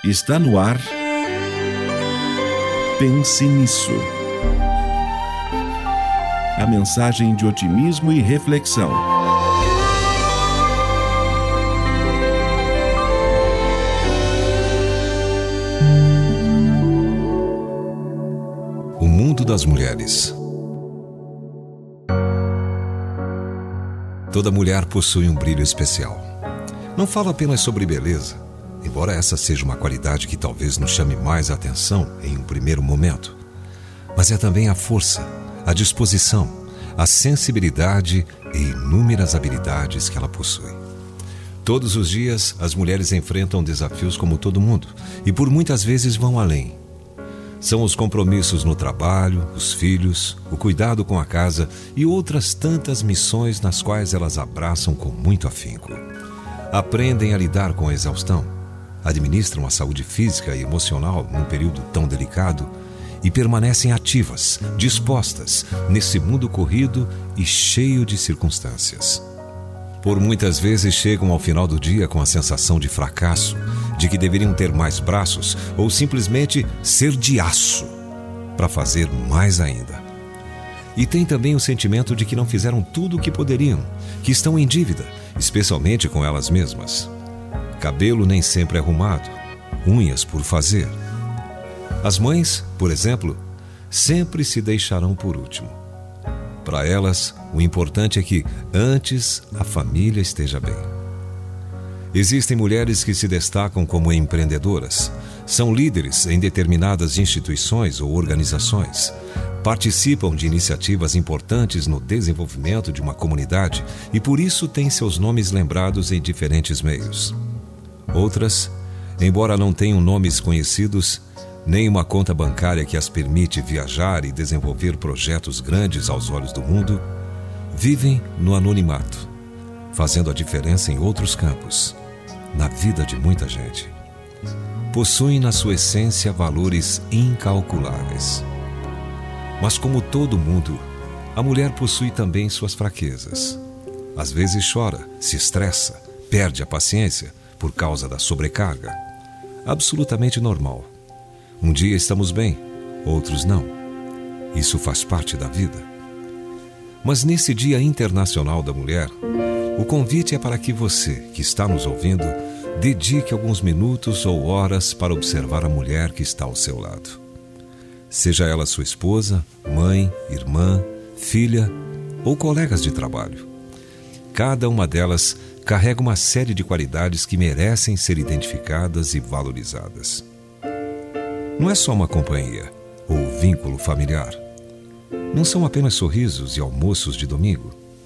Está no ar. Pense nisso. A mensagem de otimismo e reflexão. O mundo das mulheres. Toda mulher possui um brilho especial. Não falo apenas sobre beleza, embora essa seja uma qualidade que talvez nos chame mais a atenção em um primeiro momento, mas é também a força, a disposição, a sensibilidade e inúmeras habilidades que ela possui. Todos os dias, as mulheres enfrentam desafios como todo mundo e por muitas vezes vão além. São os compromissos no trabalho, os filhos, o cuidado com a casa e outras tantas missões nas quais elas abraçam com muito afinco. Aprendem a lidar com a exaustão, administram a saúde física e emocional num período tão delicado e permanecem ativas, dispostas nesse mundo corrido e cheio de circunstâncias. Por muitas vezes chegam ao final do dia com a sensação de fracasso, de que deveriam ter mais braços ou simplesmente ser de aço para fazer mais ainda. E tem também o sentimento de que não fizeram tudo o que poderiam, que estão em dívida, especialmente com elas mesmas. Cabelo nem sempre é arrumado, unhas por fazer. As mães, por exemplo, sempre se deixarão por último. Para elas, o importante é que, antes, a família esteja bem. Existem mulheres que se destacam como empreendedoras, são líderes em determinadas instituições ou organizações, participam de iniciativas importantes no desenvolvimento de uma comunidade e por isso têm seus nomes lembrados em diferentes meios. Outras, embora não tenham nomes conhecidos, nem uma conta bancária que as permite viajar e desenvolver projetos grandes aos olhos do mundo, vivem no anonimato, fazendo a diferença em outros campos, na vida de muita gente. Possuem na sua essência valores incalculáveis. Mas como todo mundo, a mulher possui também suas fraquezas. Às vezes chora, se estressa, perde a paciência por causa da sobrecarga. Absolutamente normal. Um dia estamos bem, outros não. Isso faz parte da vida. Mas nesse Dia Internacional da Mulher, o convite é para que você, que está nos ouvindo, dedique alguns minutos ou horas para observar a mulher que está ao seu lado. Seja ela sua esposa, mãe, irmã, filha ou colegas de trabalho. Cada uma delas carrega uma série de qualidades que merecem ser identificadas e valorizadas. Não é só uma companhia ou vínculo familiar. Não são apenas sorrisos e almoços de domingo.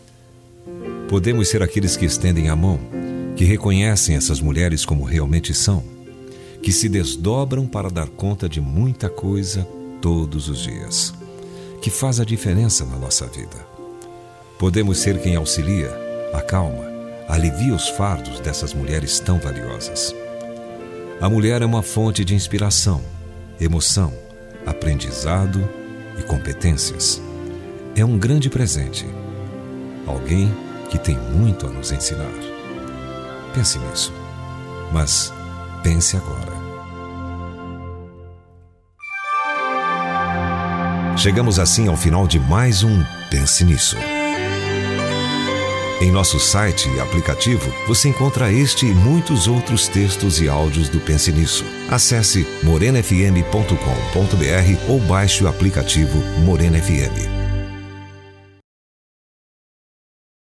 Podemos ser aqueles que estendem a mão, que reconhecem essas mulheres como realmente são, que se desdobram para dar conta de muita coisa todos os dias, que faz a diferença na nossa vida. Podemos ser quem auxilia, acalma, alivia os fardos dessas mulheres tão valiosas. A mulher é uma fonte de inspiração, emoção, aprendizado e competências. É um grande presente. Alguém que tem muito a nos ensinar. Pense nisso. Mas pense agora. Chegamos assim ao final de mais um Pense Nisso. Em nosso site e aplicativo, você encontra este e muitos outros textos e áudios do Pense Nisso. Acesse morenafm.com.br ou baixe o aplicativo Morena FM.